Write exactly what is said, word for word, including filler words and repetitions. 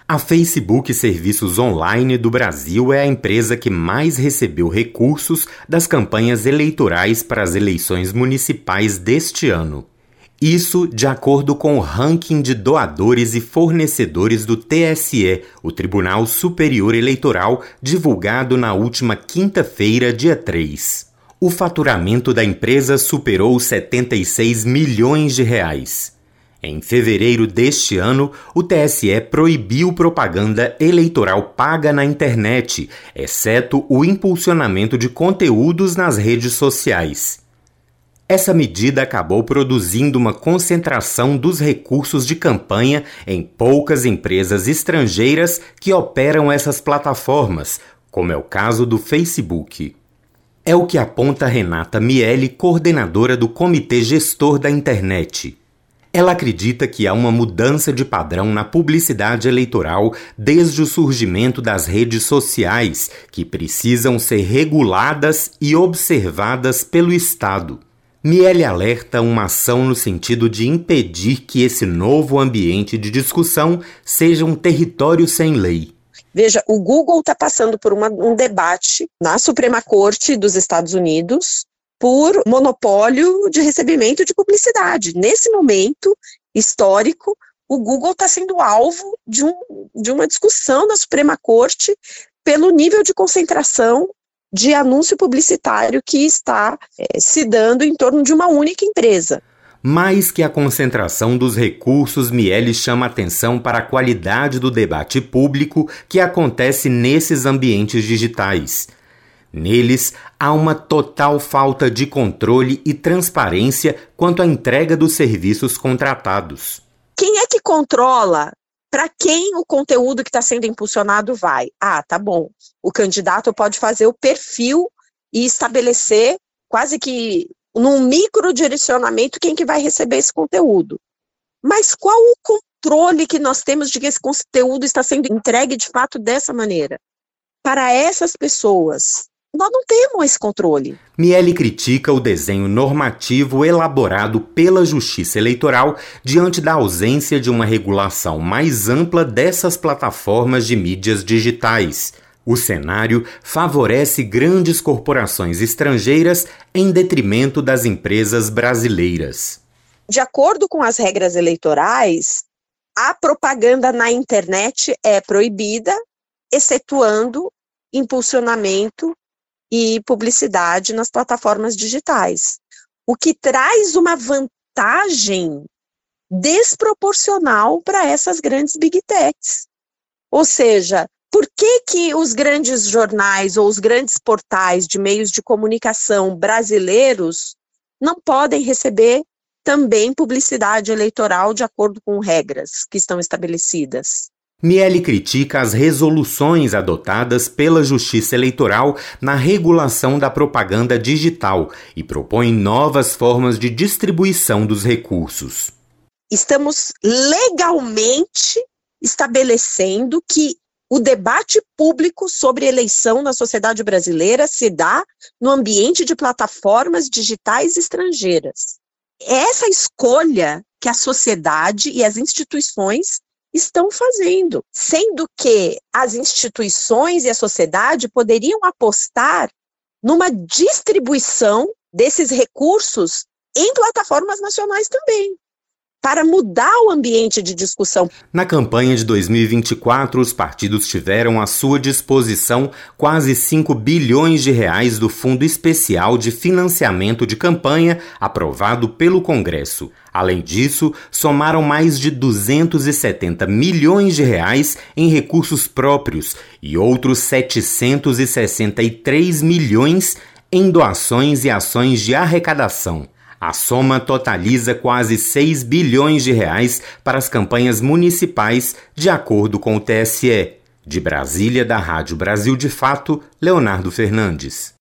A Facebook Serviços Online do Brasil é a empresa que mais recebeu recursos das campanhas eleitorais para as eleições municipais deste ano. Isso de acordo com o ranking de doadores e fornecedores do T S E, o Tribunal Superior Eleitoral, divulgado na última quinta-feira, dia três. O faturamento da empresa superou setenta e seis milhões de reais. Em fevereiro deste ano, o T S E proibiu propaganda eleitoral paga na internet, exceto o impulsionamento de conteúdos nas redes sociais. Essa medida acabou produzindo uma concentração dos recursos de campanha em poucas empresas estrangeiras que operam essas plataformas, como é o caso do Facebook. É o que aponta Renata Miele, coordenadora do Comitê Gestor da Internet. Ela acredita que há uma mudança de padrão na publicidade eleitoral desde o surgimento das redes sociais, que precisam ser reguladas e observadas pelo Estado. Miele alerta uma ação no sentido de impedir que esse novo ambiente de discussão seja um território sem lei. Veja, o Google está passando por uma, um debate na Suprema Corte dos Estados Unidos por monopólio de recebimento de publicidade. Nesse momento histórico, o Google está sendo alvo de, um, de uma discussão na Suprema Corte pelo nível de concentração de anúncio publicitário que está é, se dando em torno de uma única empresa. Mais que a concentração dos recursos, Miele chama atenção para a qualidade do debate público que acontece nesses ambientes digitais. Neles, há uma total falta de controle e transparência quanto à entrega dos serviços contratados. Quem é que controla para quem o conteúdo que está sendo impulsionado vai? Ah, tá bom. O candidato pode fazer o perfil e estabelecer quase que num microdirecionamento quem que vai receber esse conteúdo. Mas qual o controle que nós temos de que esse conteúdo está sendo entregue de fato dessa maneira? Para essas pessoas, nós não temos esse controle. Miele critica o desenho normativo elaborado pela Justiça Eleitoral diante da ausência de uma regulação mais ampla dessas plataformas de mídias digitais. O cenário favorece grandes corporações estrangeiras em detrimento das empresas brasileiras. De acordo com as regras eleitorais, a propaganda na internet é proibida, excetuando impulsionamento e publicidade nas plataformas digitais, o que traz uma vantagem desproporcional para essas grandes big techs. Ou seja, por que que os grandes jornais ou os grandes portais de meios de comunicação brasileiros não podem receber também publicidade eleitoral de acordo com regras que estão estabelecidas? Miele critica as resoluções adotadas pela Justiça Eleitoral na regulação da propaganda digital e propõe novas formas de distribuição dos recursos. Estamos legalmente estabelecendo que o debate público sobre eleição na sociedade brasileira se dá no ambiente de plataformas digitais estrangeiras. É essa escolha que a sociedade e as instituições estão fazendo, sendo que as instituições e a sociedade poderiam apostar numa distribuição desses recursos em plataformas nacionais também, para mudar o ambiente de discussão. Na campanha de dois mil e vinte e quatro, os partidos tiveram à sua disposição quase cinco bilhões de reais do Fundo Especial de Financiamento de Campanha, aprovado pelo Congresso. Além disso, somaram mais de duzentos e setenta milhões de reais em recursos próprios e outros setecentos e sessenta e três milhões em doações e ações de arrecadação. A soma totaliza quase seis bilhões de reais para as campanhas municipais, de acordo com o T S E. De Brasília, da Rádio Brasil de Fato, Leonardo Fernandes.